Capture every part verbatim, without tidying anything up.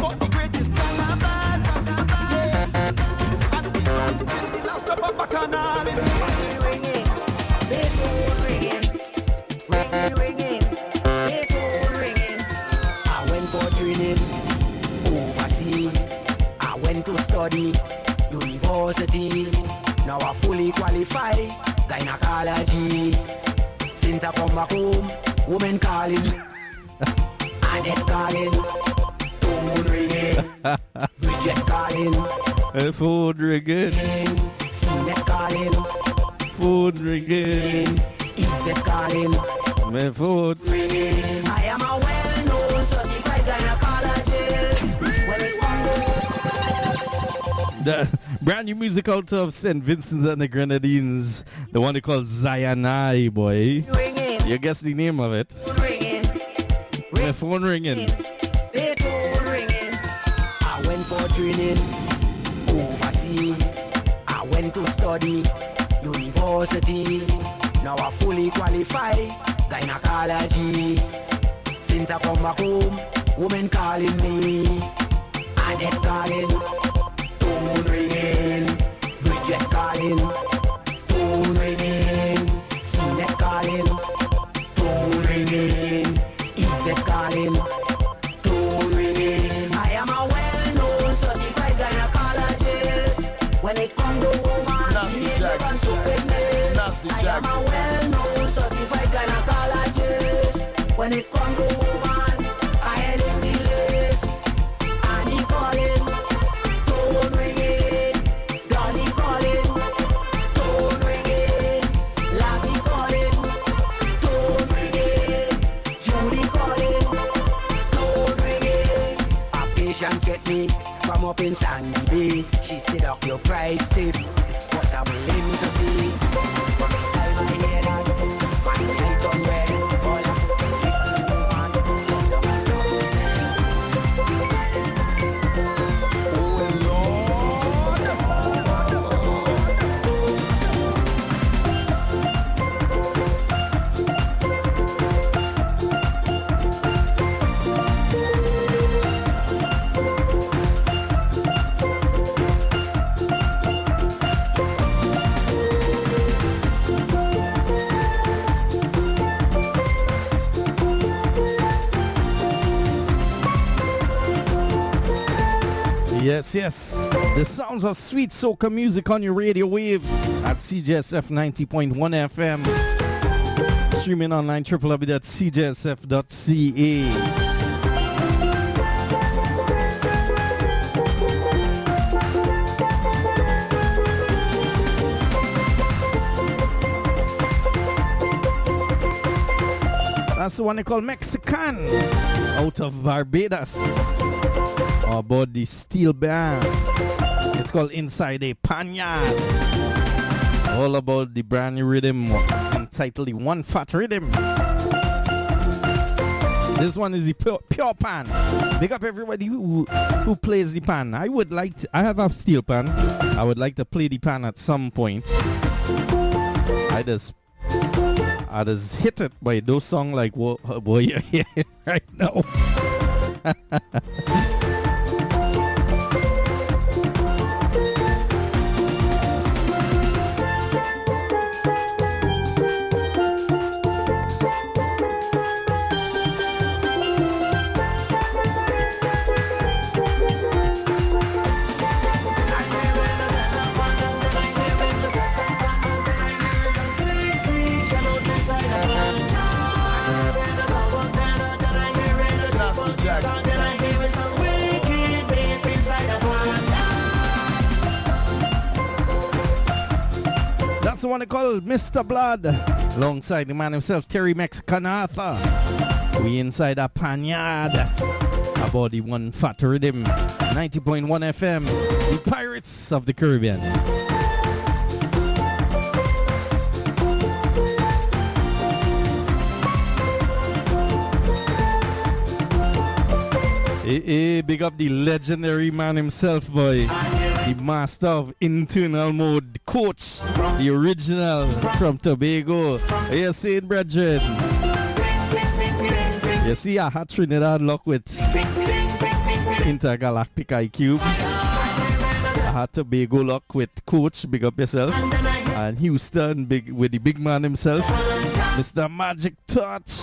but the greatest carnival. Yeah. And we run till the last drop of bacchanal. Ringing, they phone ringing, ringing, ringing, they phone ringing. I went for training overseas. I went to study university. Now I fully qualified gynecology. Since I come back home, women calling me, Annette calling, phone ringing, Bridget calling, phone ringing, Cnet calling, phone ringing, Yvette calling, my phone ringing. I am a well-known certified gynecologist. When it comes the brand new music out of Saint Vincent and the Grenadines, the one they call Zayanai, boy. ringing, You guess the name of it. ringing, My phone ringing. they phone ringing. I went for training overseas. I went to study university. Now I fully qualified gynecology. Since I come back home, women calling me, Annette calling, phone ringing, Bridget calling, phone ringing, Cnet calling, phone ringing, Yvette calling, phone ringing. I am a well-known certified gynecologist. When it comes to woman, behavior and stupidness, I am a well-known certified gynecologist. When it comes to woman, I had in the list. Annie calling, phone ringing, Dolly calling, phone ringing, Labby calling, phone ringing, Judy calling, phone ringing. A patient get me from up in Sandy Bay. She said, "Doc, your price stiff, but I'm willing to be." From the time I hear that, my head done red. All I put is the woman, the man don't Yes, yes. The sounds of sweet soca music on your radio waves at C J S F ninety point one F M. Streaming online, w w w dot c j s f dot c a. That's the one they call Mexican out of Barbados. About the steel band. It's called Inside a Panyard. All about the brand new rhythm entitled the One Fat Rhythm. This one is the pure, pure pan. Big up everybody who who plays the pan. I would like to, I have a steel pan. I would like to play the pan at some point. I just I just hit it by those songs like what boy you're hearing right now. That's the one they call Mister Blood, alongside the man himself, Terry Mexican Arthur. We inside a panyard about the One Fat Rhythm, ninety point one F M, the Pirates of the Caribbean. Hey, hey, big up the legendary man himself, boy. The master of internal mode, coach, the original from Tobago. How you saying, brethren? You see, I had Trinidad luck with Intergalactic I Q. I had Tobago luck with Coach, big up yourself. And Houston, big with the big man himself, Mister Magic Touch.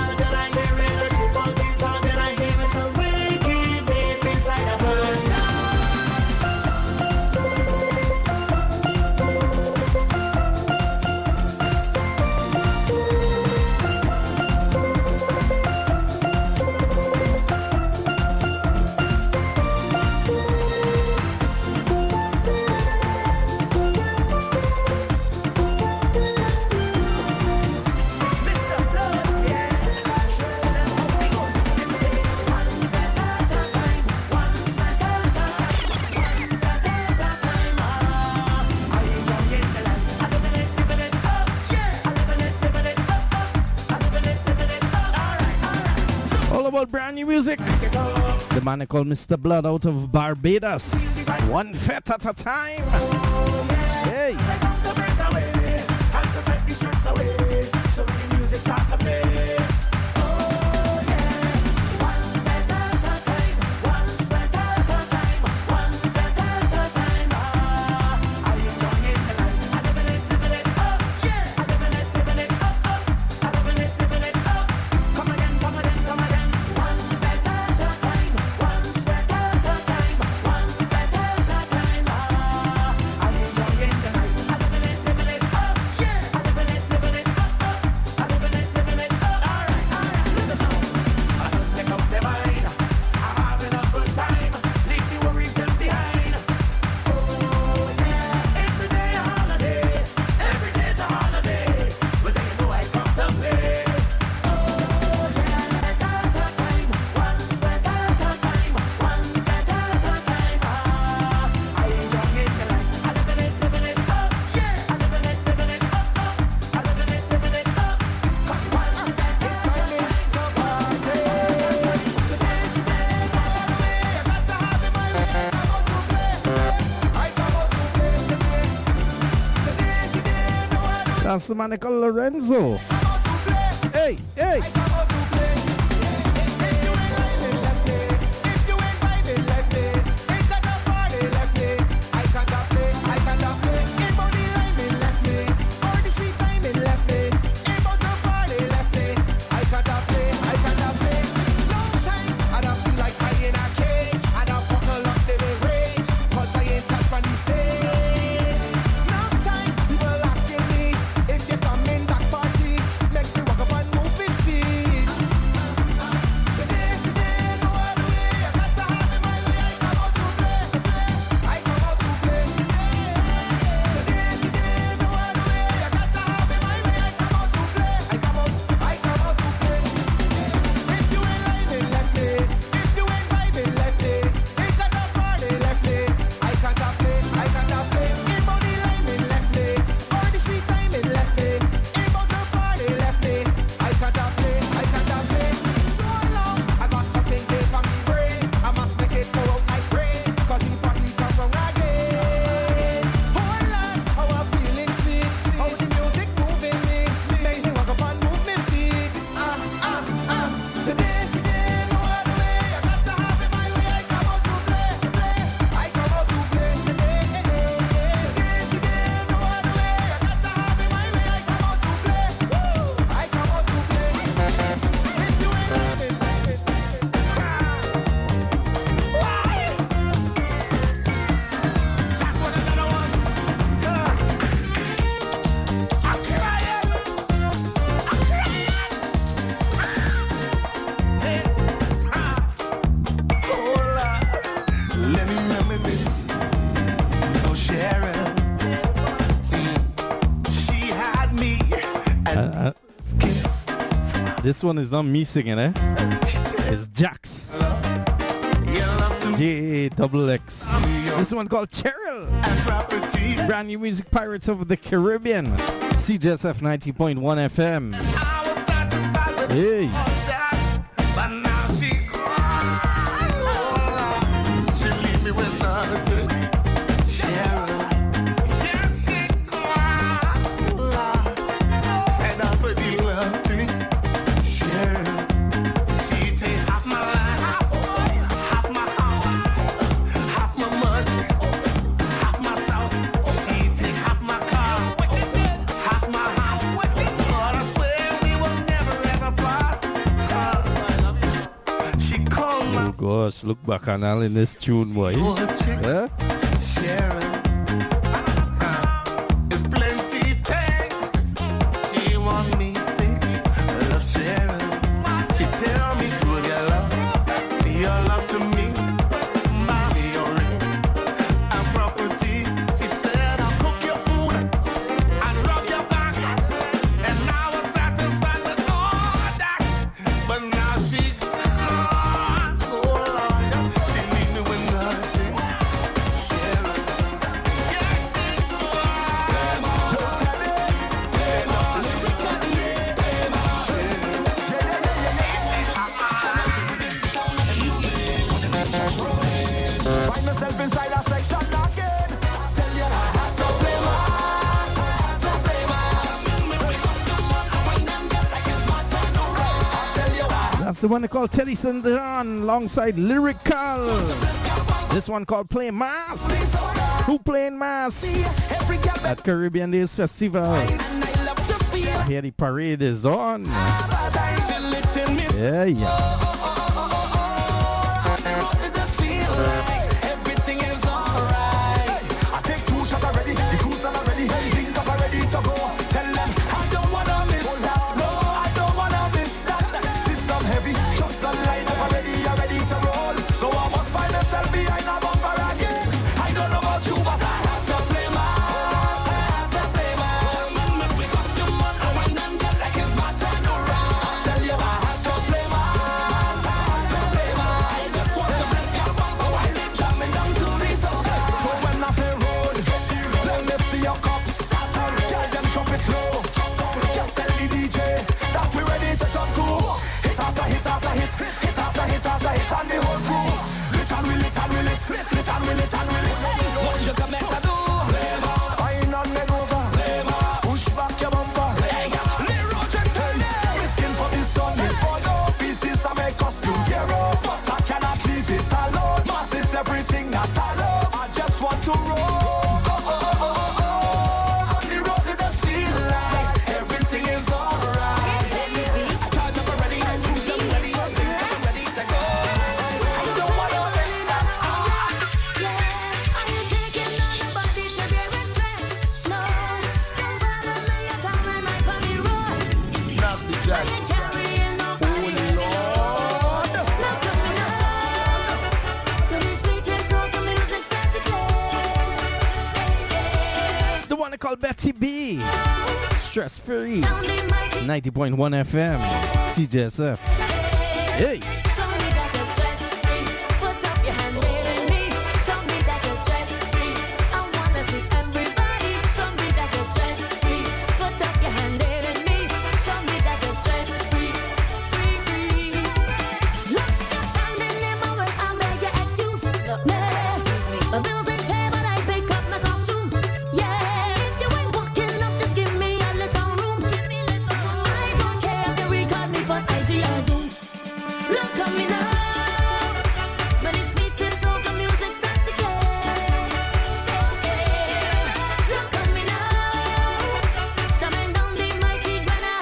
Brand new music. The man called Mister Blood out of Barbados. One fet at a time. Hey. That's the man called Lorenzo. Hey, hey. This one is not me singing, eh? It's Jax. J double X. This one called Cheryl. Brand new music, Pirates of the Caribbean. C J S F ninety point one F M. Hey. Half my gosh, look back and all in this tune, boy. Yeah? Sharon. It's plenty take. She want me fix. Love Sharon. She tell me good your love. Your love to me. Mommy, your ring. And property. She said I'll cook your food and rub your back. And I was satisfied with all that. But now she gone. Oh Lord. She leave me with nothing. Sharon. Yeah, she Find myself inside a section again. Tell you I had to play mass, I had to play mass. Tell you I That's the one they call Teddy Sandron alongside Lyrical. This one called Play Mass. Who playing Mass? every girl At Caribbean Days Festival. and I love to feel. Here the parade is on. But I feel it in me. Yeah, yeah. Everything is alright. I take two shots already, the cruise are ready, think up ready to go. Tell them I don't wanna miss that. No, I don't wanna miss that. System heavy, just the line up already, you're ready to roll. So I must find myself behind a bumper again. I don't know about you, but I have to play mass. I have to play mass. If we got some money, I wine and get like it's my turn around. I tell you I have to play mass. I have to play mass. I just want to bless your bumper while it's jamming down to the floor. So when I say roll, let me see your cups. Girl, them drop it low. Just tell the D J that we ready to jump to. Hit after hit after hit, hit after hit after hit, and the whole crew. Lit and we lit and we lit, lit and we lit and we lit. What you come to do? Fine on me over. Push back your bumper. We skin for the sun. We follow pieces and make costumes. Zero, but I cannot leave it alone. Mass is everything that I love. I just want to roll. On the road to the feel like everything is alright. I charge up already, cruise up ready, think I'm ready to go. I don't wanna miss that. Nasty Jack. The one they call Betty B. Stress free. ninety point one F M. C J S F. Hey. The bills ain't paid, but I pick up my costume. Yeah, if you ain't walking up, just give me a little room. I don't care if you record me, but I G or Zoom. Look at me now. When it's sweet, it's all the music start to play. Look at me now. Jamming down the mighty Granada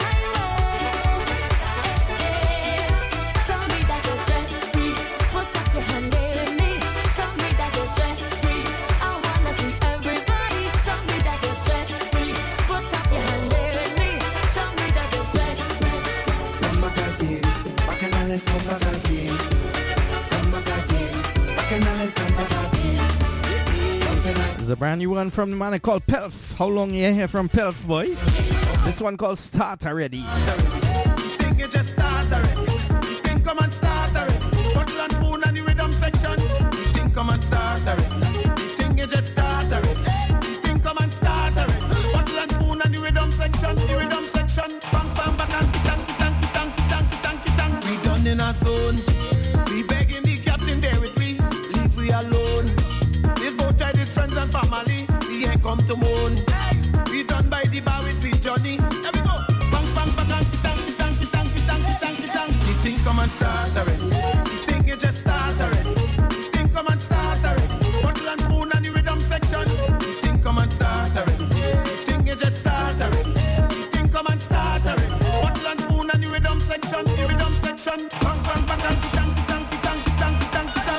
Highway. Show me that you're stress free. Put up your hand there in me. Show me that you're stress free. I wanna see everybody. Show me that you're stress free. Put up your hand there in me. Show me that you're stress free. Come back again, back and I'll come back again. Come back again, back and I'll come back again. Something like There's a brand new one from the man called Pelf. How long you hear from Pelf, boy? This one called Start Already. think it just starts already. You think come and start already. Bottle and spoon and the rhythm section. You think come and start already. You think it just starts already. You think come and start already. Bottle and spoon and the rhythm section. The rhythm section. Bang bang bang and tanky tanky tanky tanky tanky tanky. We done in our zone. We begging the captain there with we. Leave we alone. This boat tied his friends and family. We ain't come to moan. We done by the bar with we Johnny. There we go. Bang bang bang tanky tanky tanky tanky tanky tanky tanky. You think come and start already. You think it just starts already. You think come and start already. Bottle and spoon and the rhythm section. You think come and start already. You think it just starts already. You think come and start already. Bottle and spoon and the rhythm section. The rhythm section. Bang bang bang tanky tanky tanky tanky tanky tanky tanky.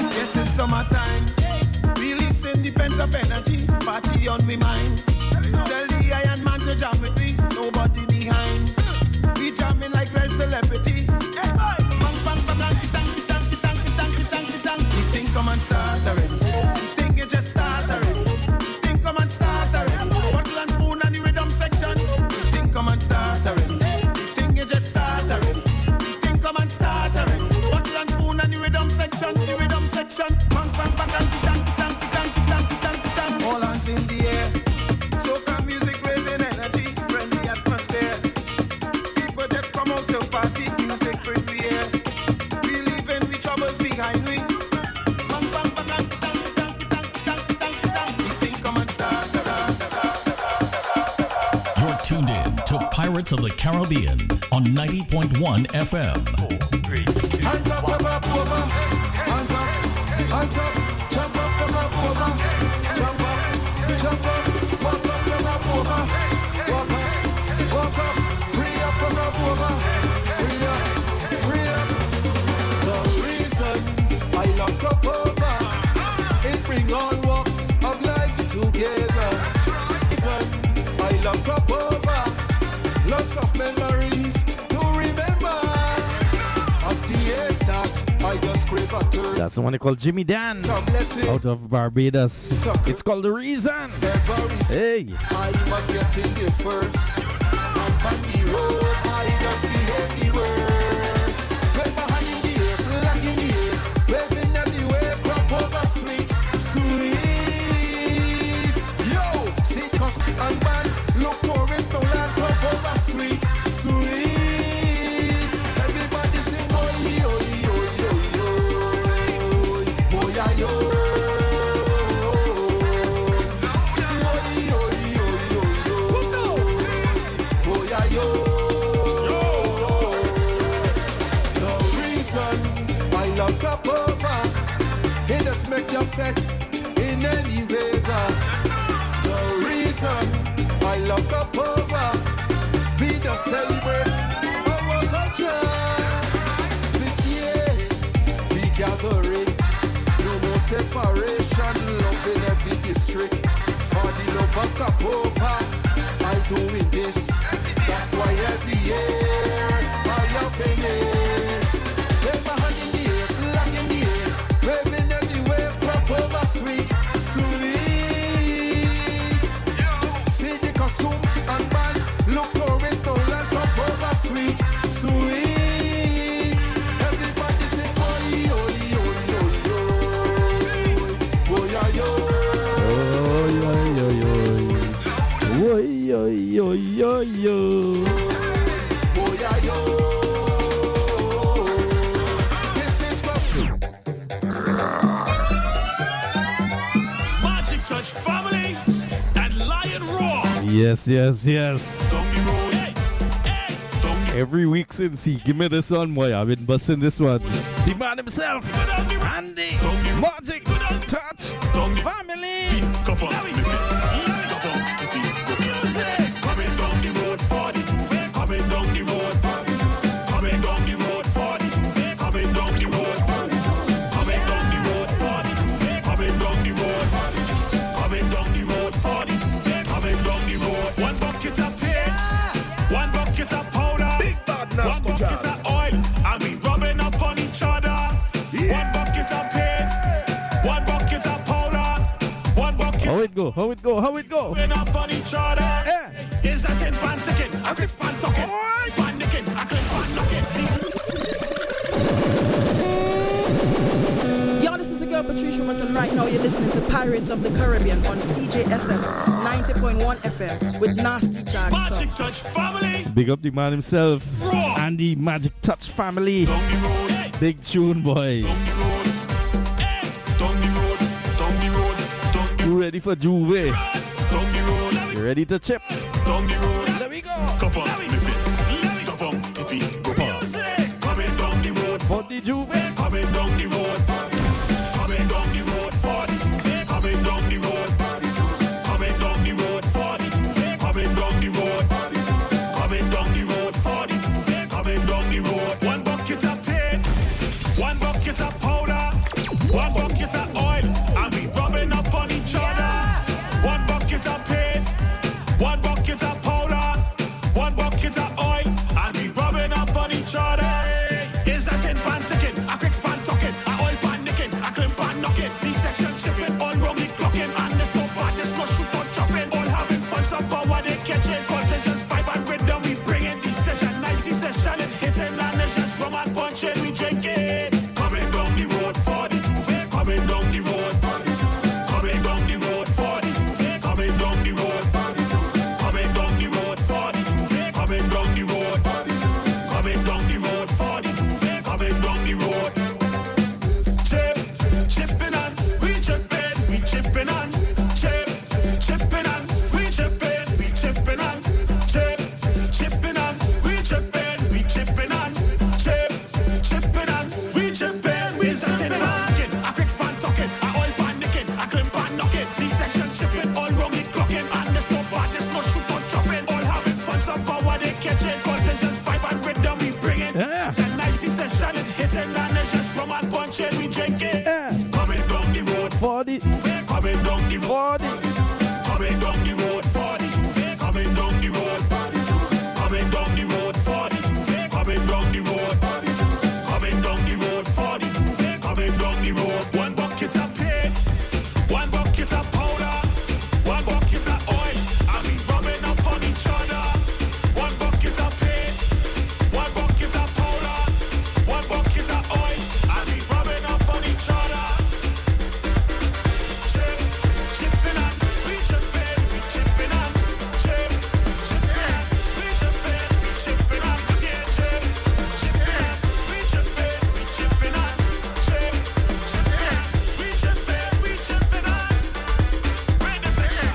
summertime. Releasing the pent-up energy, party on me mind. Tell the Iron Man to jam with me, nobody behind. We jamming like real celebrity. Hey boy, bang bang bang bang, tang tang tang tang tang tang. The thing come and start already. The thing it just start already. The thing come and start already. Bottle and spoon and the rhythm section. The thing come and start already. The thing it just start already. The thing come and start already. Bottle and spoon and the rhythm section. The rhythm section. Bang bang bang bang, tang tang tang tang tang tang. All hands in the air. Soca music raising energy, friendly atmosphere. People just come out to party, music bring we here. We leaving the troubles behind we. Bang bang bang bang, tang tang tang tang tang tang. The thing come and start. You're tuned in to Pirates of the Caribbean on ninety point one F M. Hands up, up, up, over. Hands up, hands up, jump up, up, up, over. Jump up, jump up, walk up, up, up, over. Walk up, walk up, free up, up, up, over. Free up, free up. The reason I love Cup Over, it bring all walks of life together. Reason I love Cup Over, lots of memories to remember. As the years start, I just crave a turn. That's the one they call Jimmy Dan out of Barbados. It's called The Reason. Hey. I must get in there first. And on the road, I just behave the worst. With my hand in the air, flag in the air, waving everywhere, Cup Over sweet, sweet. Yo, see cusp and bands, look tourists, don't land Cup Over sweet, sweet. Everybody sing, boy, yo, yo, yo, yo, boy, yo, yo. Cup Over, it just make you fat in any weather. The reason I love Cup Over, we just celebrate our culture. This year we gathering, no more separation, love in every district. For the love of Cup Over, I'm doing this. That's why every year I open it. Take my hand in the air, flag in the air, waving everywhere, Cup Over sweet, sweet. See the costume and band, look tourists, don't let Cup Over sweet, sweet. Everybody sing, boy, yo, yo, yo, yo, boy, yo, Boy, yo, yo, yo, yo. boy, yo. Magic Touch Family and Lion Roar. Yes, yes, yes. Down the road, hey, hey, down the Every week since he give me this one, boy, I've been busting this one. The man himself, Andy, Magic Touch Family. Cup Over, Cup Over, coming down the road for the Juve, coming down the road for the Juve, coming down the road for the Juve, coming down the road for the Juve, coming down the road for the Juve, coming down the road for the Juve, coming down the road for the Juve, coming down the road. One bucket of paint, one bucket of powder, one bucket of oil, and we rubbing up on each other. One bucket of paint, one bucket of powder, one bucket. How it go? How it go? How it go? Rubbing up on each other. Yeah. Is that in pan ticket? I click pan tucking. Pan nicking. I click pan knocking. Yo, this is the girl Patricia Martin. Right now you're listening to Pirates of the Caribbean on C J S M ninety point one F M with Nasty Jack. Magic Touch Family. Big up the man himself, Roar. Andy Magic Touch Family. Down the road. Hey. Big tune, boy. Down the road. Hey. Down the road. Down the road. Down the You ready for Juve? road. Down the road. You ready to chip? Down the road. Let me go. Cup on, flip it. Cup on, tippy, go on. Coming down the road. For the Juve. Coming down the road. Coming down the road for the Juve. Coming down the road. Coming down the road for the Juve. Coming down the road. Coming down the road for the Juve. Coming down the road. One bucket of paint, one bucket of powder, one bucket of oil. for the, coming down the road, for the. coming down the road for the Juve, coming down the road for the Juve, coming down the road for the Juve, coming down the road for the Juve, coming down the road for the Juve, coming down the road. One bucket of paste, one bucket of powder, one bucket of oil, and we rubbing up on each other. One bucket of paste, one bucket of powder, one bucket of oil, and we rubbing up on each other. Chip, chipping on, we chipping, we chipping on. Chip, chipping on, we chipping, we chipping on. Again, chip, chipping on, we chipping, we chipping on. Chip, chipping on, we chipping, we chipping on. Bring the section.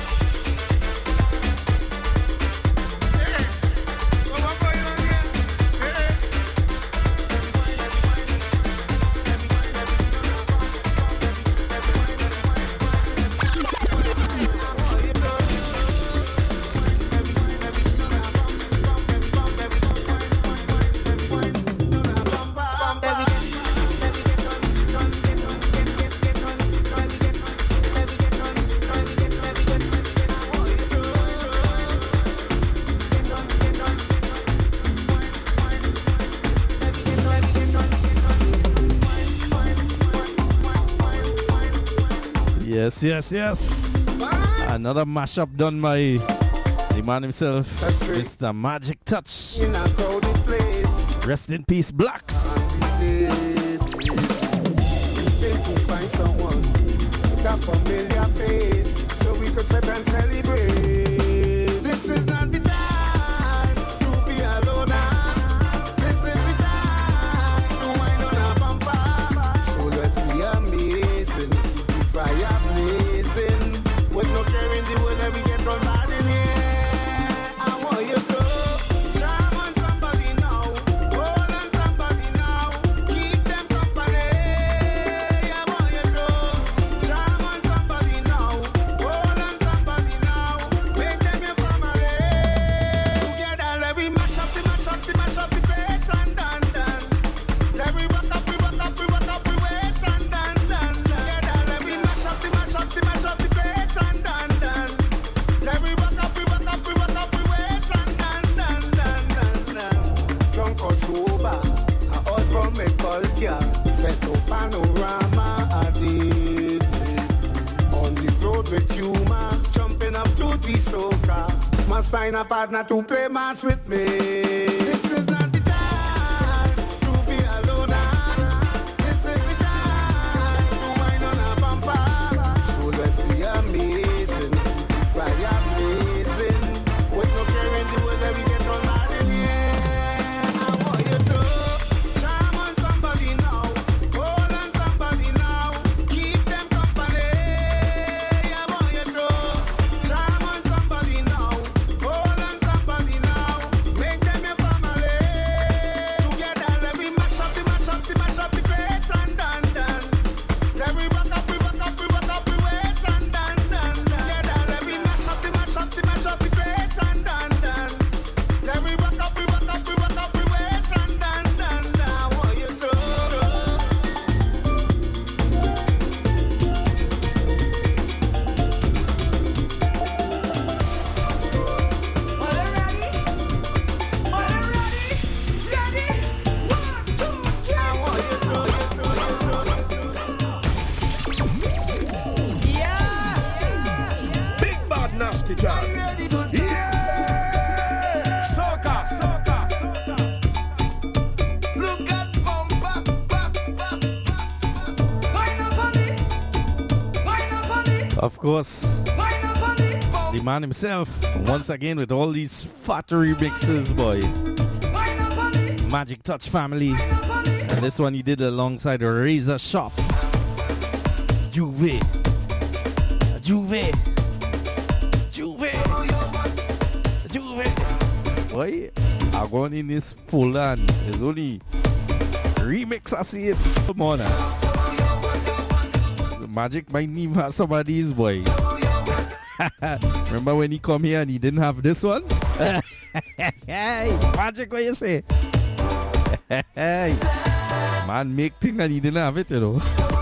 Yes, yes, yes. Another mashup done by the man himself, Mister Magic Touch. In a crowded place, Rest in peace, Blacks. people find someone with a familiar face, so we could flip and celebrate. This is not the time to be alone. This is the time to wind on a bumper. So let's be amazing, keep the fire blazing. With no care in the world, that we get on bad in here. I want you to jam on somebody now, hold on somebody now, keep them company. I want you to jam on somebody now, hold on somebody now, make them your family. Together, let we mash up the mash up the mash up the place and done done. Let we rock up, we rock up, we rock up, we waist and done done. Together, let we mash up the mash up the mash up the place and done done. Let we rock up, we rock up, we rock up, we waist and done done done done done. Drunk or sober, I all from a culture, set no panorama, I did. On the road with you, man, jumping up to the soca. Must find a partner to play mass with me. This is not the time to be alone. This is the time to wind on a bumper. So let's be amazing, keep the fire blazing. With no care in the world, that we get on mad in here. I want you to jam on somebody now, hold on somebody now, keep them company. I want you to jam on somebody now, hold on somebody now, make them your family. Together, let we mash up the mash up the mash up the place and done done. Let we rock up, we rock up, we rock up, we waist and done done. Together, let we mash up the mash up the mash up the place and done done. Let we rock up, we rock up, we rock up, we waist and done done. I want you to. Big bad nasty job. Yeah! Soca, soca, soca. Look at bumper, bumper. Of course, the man himself, once again with all these fat remixes, boy. Magic Touch family. And this one he did alongside Razor Shop. Juve. Juve. Juve. Juve. Boy, I'm going in this full and there's only remix I see it. Come on now. Magic might even have some of these, boy. Remember when he come here and he didn't have this one? Hey, Magic, what you say? Hey, man make thing and he didn't have it, you know.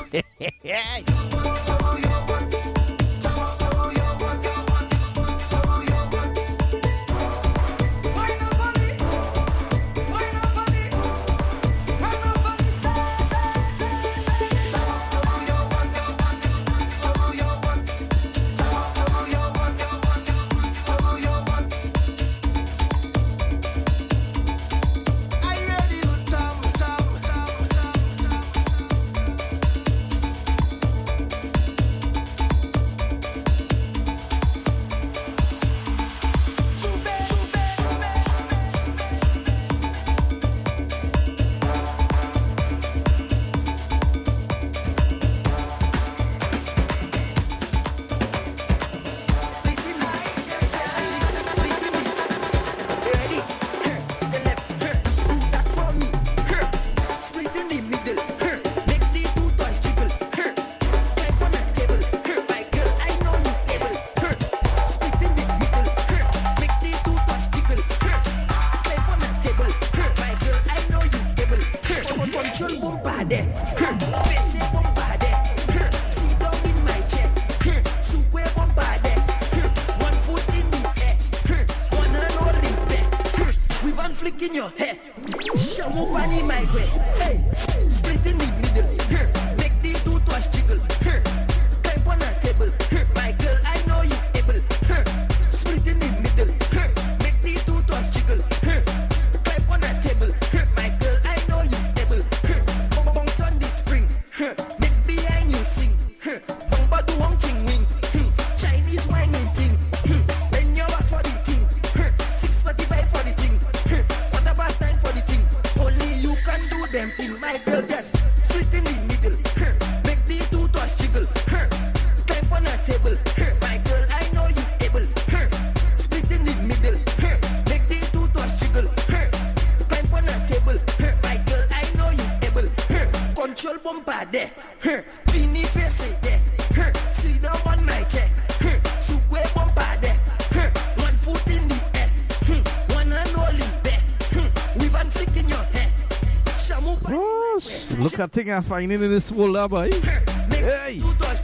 Look at thing I find in this world, uh, boy. Hey.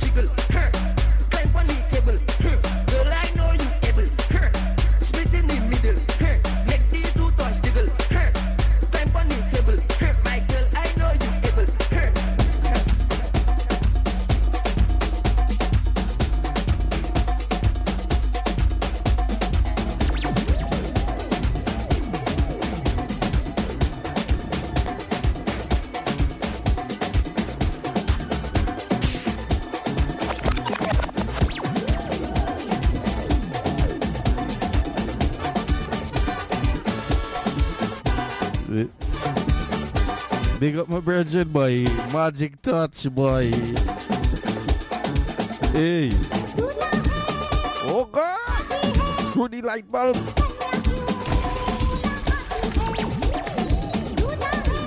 Girl, I know you able. Split in the middle. Make the two touch jiggle. Climb on the table. My girl, I know you able. Big up my virgin boy, Magic Touch boy. Hey. Oh God! Through the light bulb.